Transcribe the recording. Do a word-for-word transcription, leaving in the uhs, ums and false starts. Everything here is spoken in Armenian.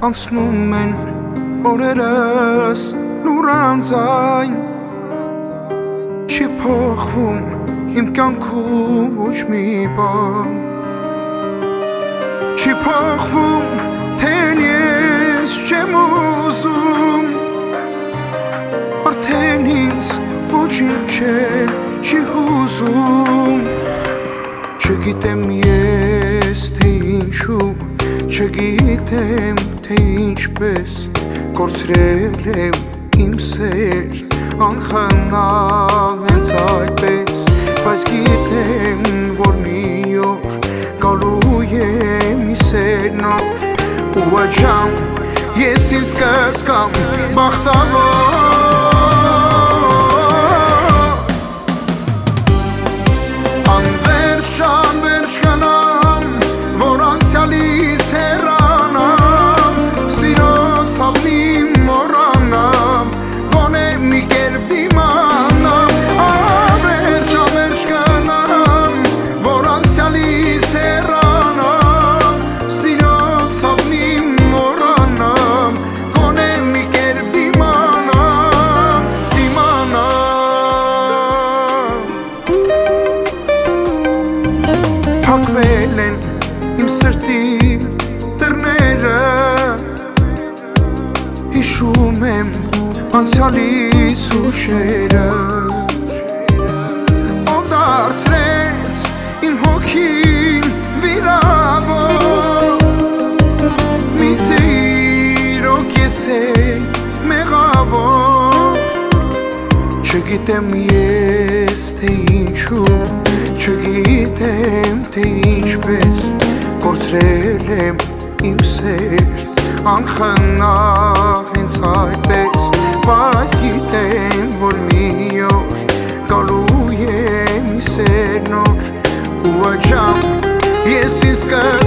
անցնում են օրերս լուրանձայն Չի փոխվում իմ կյանքում ոչ մի բան Չի փոխվում թեն ես չեմ ուզում Արդեն ինձ ոչինչ էլ չի հուզում Չգիտեմ ես թե ինչու Չգիտեմ թե ինչպես Կորցրել եմ իմ սեր Անխնալ հենց այդպես Բայց գիտեմ որ մի օր Գալու է մի սեր նոր Ու այդ ժամ ես ինձ կզգամ բախտավոր Անվերջ անվերջ կանամ Որ անցյալից հեռանամ Սիրո ցավնի մոռանամ Գոնե մի կերպ դիմանամ Անվերջ անվերջ կանամ Որ անցյալից հեռանամ Սիրո ցավնի մոռանամ Գոնե մի կերպ դիմանամ Դիմանամ Փակվել են իմ սրտի դռները Հիշում եմ անցյալիս ուշերը Ով դարձրեց իմ հոգին վիրավոր Միթե իրոք ես էի մեղավոր Չգիտեմ ես թե ինչու Չգիտեմ թե ինչպես Կորցրել եմ իմ սեր Անխնաղ հենց այդպես Բայց գիտեմ որ մի օր Գալու է մի սեր նոր Ու այդ ժամ ես ինձ կզգամ